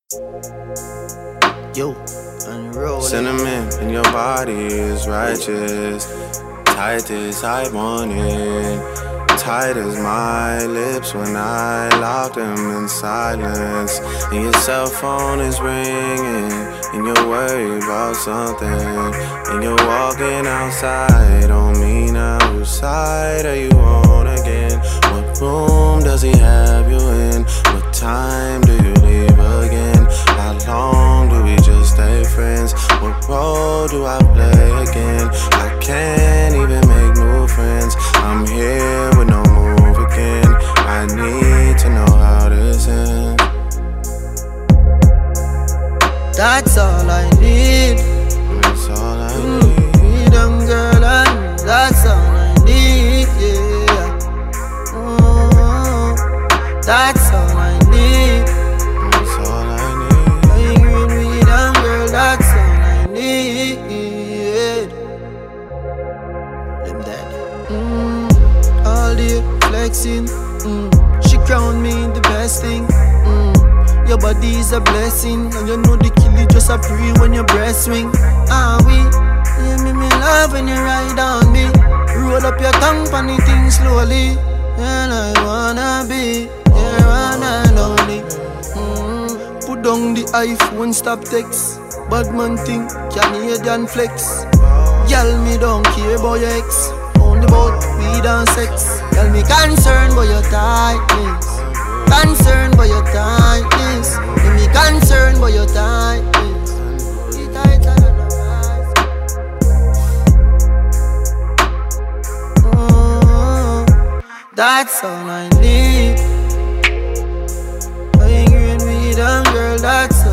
Yo, unroll. Cinnamon in your body is righteous. Tight as I want it. Tight as my lips when I lock them in silence. And your cell phone is ringing, and you're worried about something. And you're walking outside on me now. Whose side are you on again? What room does he have you in? What time do you leave again? How long do we just stay friends? What role do I play again? I can't even make new friends. I'm here with no move again. I need to know how this ends. That's all I need. That's all I need. Freedom, girl, and that's all I need. Yeah. That's all I need. That's all I need. Playing green freedom, girl, that's all I need. Them dead. All day flexing. She crowned me the best thing. Your body is a blessing, and you know the kill it just a pre when your breast swing. You make me love when you ride on me. Roll up your tongue on the thing slowly, and I wanna be your one and only. Put down the iPhone, stop text. Bad man thing, Canadian flex. Y'all me don't care about your ex, only about weed and sex. Y'all me concerned about your tightness. Concerned about your tightness. Let me concerned about your tightness. Be tighter than a vice. That's all I need. Playing green weed and girl, that's